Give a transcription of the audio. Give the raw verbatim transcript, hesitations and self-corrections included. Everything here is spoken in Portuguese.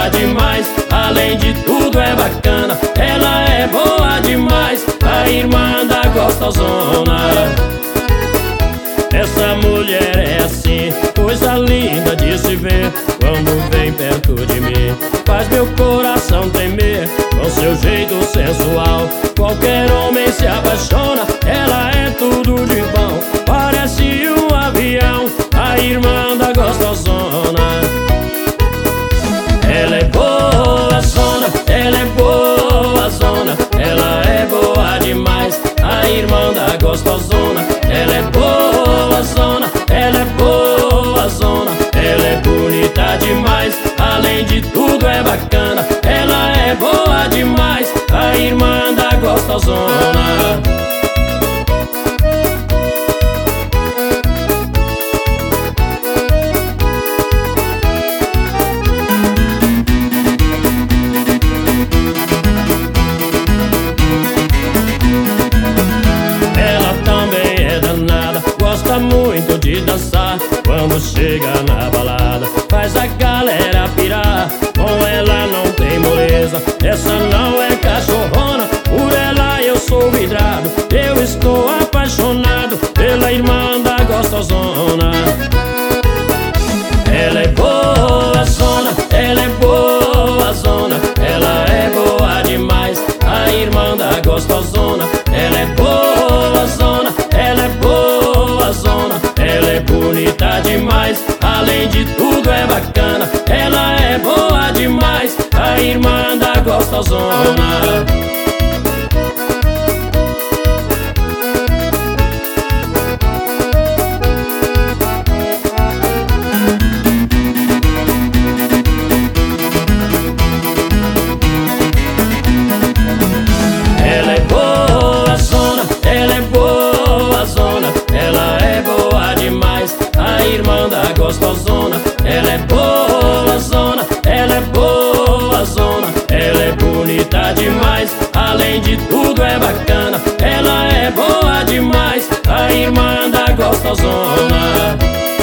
bonita demais, além de tudo é bacana. Ela é boa demais, a irmã da gostosona. Essa mulher é assim, coisa linda de se ver. Quando vem perto de mim, faz meu coração tremer. Com seu jeito sensual, qualquer homem se apaixona. Ela é tudo de bom, parece um avião, a irmã da gostosona. Ela é boa zona, ela é boa zona, ela é boa demais, a irmã da gostosona. Ela é boa zona, ela é boa zona, ela é bonita demais, além de tudo é bacana. Ela é boa demais, a irmã da gostosona. Gosta muito de dançar, quando chega na balada faz a galera pirar. Com ela não tem moleza, essa não é cachorrona. Por ela eu sou vidrado, eu estou apaixonado pela irmã da gostosona. Ela é boa zona, ela é boa zona, ela é boa demais, a irmã da gostosona. Ela é boa zona, ela é boa zona, ela é bonita demais, além de tudo é bacana. Ela é boa demais, a irmã da gostosona. Ela é boa zona, ela é boa zona, ela é boa demais, a irmã da gostosona. Ela é boa zona, ela é boa zona, ela é bonita demais, além de tudo é bacana. Ela é boa demais, a irmã da gostosona.